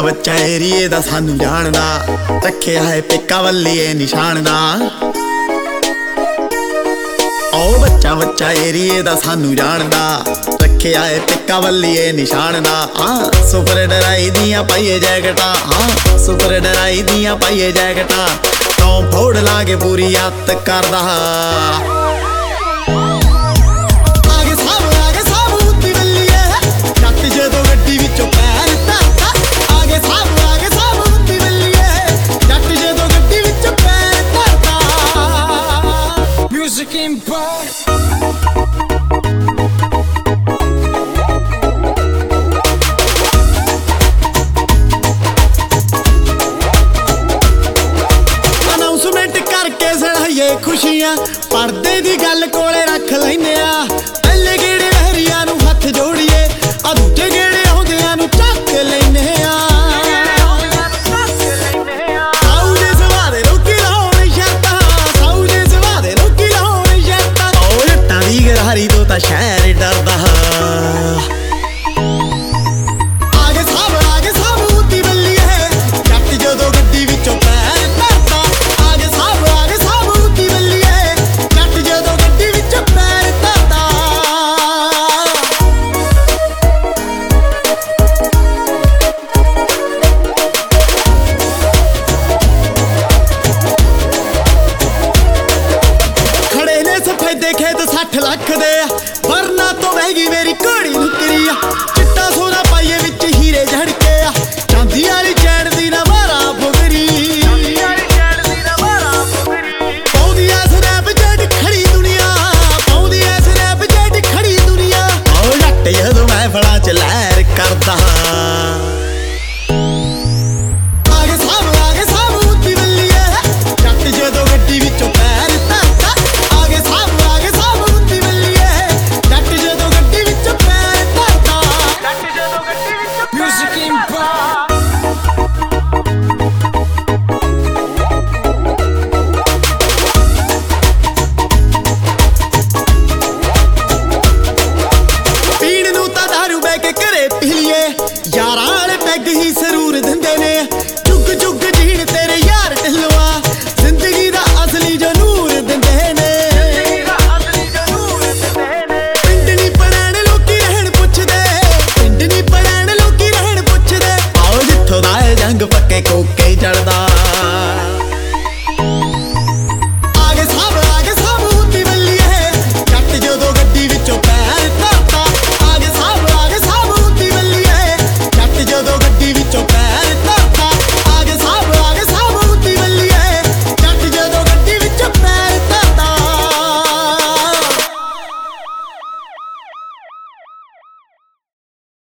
ਬੱਚਾ ਏਰੀਏ ਦਾ ਸਾਨੂੰ ਜਾਣਦਾ, ਰੱਖਿਆ ਹੈ ਪਿੱਕਾ ਵੱਲੀਏ ਨਿਸ਼ਾਨ ਦਾ। ਓ ਬੱਚਾ ਬੱਚਾ ਏਰੀਏ ਦਾ ਸਾਨੂੰ ਜਾਣਦਾ, ਰੱਖਿਆ ਹੈ ਪਿੱਕਾ ਵੱਲੀਏ ਨਿਸ਼ਾਨ ਦਾ। ਸੁਪਰ ਡਰਾਈ ਦੀਆਂ ਪਾਈਏ ਜੈਕਟਾਂ, ਸੁਪਰ ਡਰਾਈ ਦੀਆਂ ਪਾਈਏ ਜੈਕਟਾਂ। ਤੋਂ ਫੋੜ ਲਾ ਕੇ ਪੂਰੀ ਅੱਤ ਕਰਦਾ। ਅਨਾਉਂਸਮੈਂਟ ਕਰਕੇ ਸੜਾਈਏ ਖੁਸ਼ੀਆਂ, ਪਰਦੇ ਦੀ ਗੱਲ ਕੋਲੇ ਰੱਖ ਲੈਨੇ ਆ। ਪਹਿਲੇ ਗੇੜੇ ਲਹਿਰੀਆਂ ਨੂੰ ਹੱਥ ਜੋੜੀਏ, ਆ ਦੂਜੇ ਗੇੜੇ ਆਉਂਦਿਆਂ ਨੂੰ ਚੱਕ ਲੈਨੇ ਆ। ਹਰੀ ਤੋਂ ਤਾਂ ਸ਼ਹਿਰ ਡਰਦਾ। ਆਗੇ ਸਾਬ ਉੱਤੀ ਬੱਲੀਏ, ਜੱਟ ਜਦੋਂ ਗੱਡੀ ਵਿੱਚੋਂ ਪੈਰ ਧਰਦਾ। ਆਗੇ ਸਾਬ ਉੱਤੀ ਬੱਲੀਏ, ਜੱਟ ਜਦੋਂ ਗੱਡੀ ਵਿੱਚੋਂ ਪੈਰ ਧਰਦਾ। ਖੜੇ ਨੇ ਸਫੈਦੇ ਖੇਤ 60 ਲੱਖ ਦੇ, ਵਰਨਾ ਤੋਂ ਮਹਿੰਗੀ ਮੇਰੀ ਘੋੜੀ ਨੁਕਰੀ ਆ।